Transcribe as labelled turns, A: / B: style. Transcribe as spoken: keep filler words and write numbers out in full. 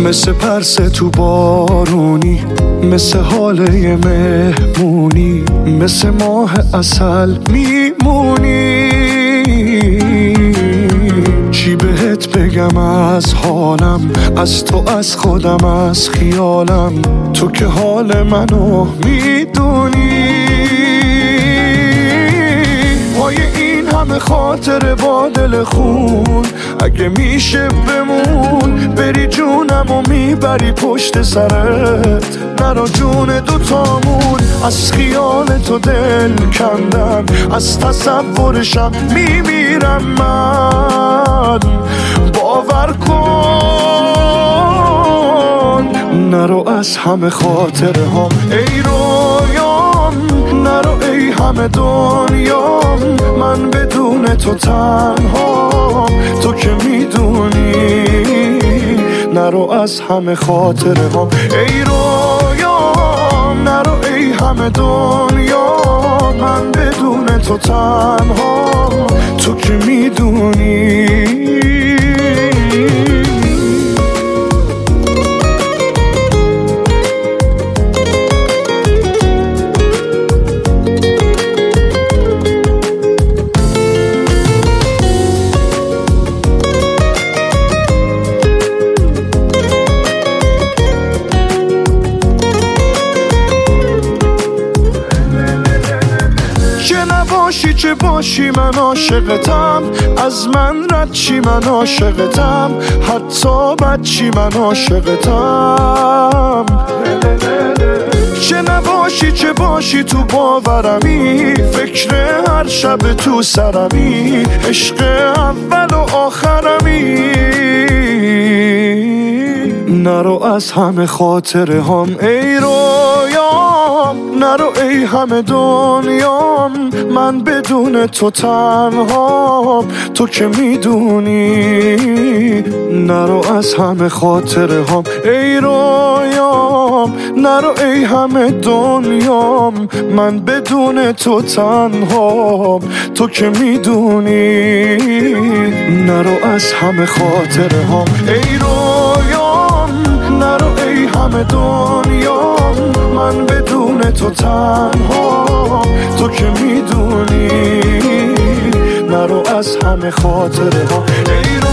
A: مثل پرسه تو بارونی، مثل حاله مهمونی، مثل ماه عسل میمونی. چی بهت بگم از حالم، از تو، از خودم، از خیالم، تو که حال منو میدونی. پای این همه خاطر با دل خون، اگه میشه بمون، بری جونم و میبری پشت سرت، نرا جون دوتامون. از خیال تو دل کندم، از تصورشم میمیرم من، باور کن. نرو از همه خاطره هم ای رویام، نرو ای همه دنیام، من بدون تو تنها، تو که میدونی. نرو از همه خاطره هم ای رویام، نرو ای همه دنیا، من بدون تو تنها، تو که میدونی. باشی چه باشی من عاشقتم، از من رد چی من عاشقتم، حتی بد چی من عاشقتم. چه نباشی چه باشی تو باورمی، فکر هر شب تو سرمی، عشق اول و آخرمی. نرو از همه خاطره هم ای رویام، نرو ای همه دنیام، من بدون تو تنها، تو که میدونی. نرو از همه خاطره هم ای رویام، نرو ای همه دنیام، من بدون تو تنها، تو که میدونی. نرو از همه خاطره هم ای رویام، نرو ای همه دنیام، من بدون تو تنها، تو که میدونی. نرو از همه خاطره ها ای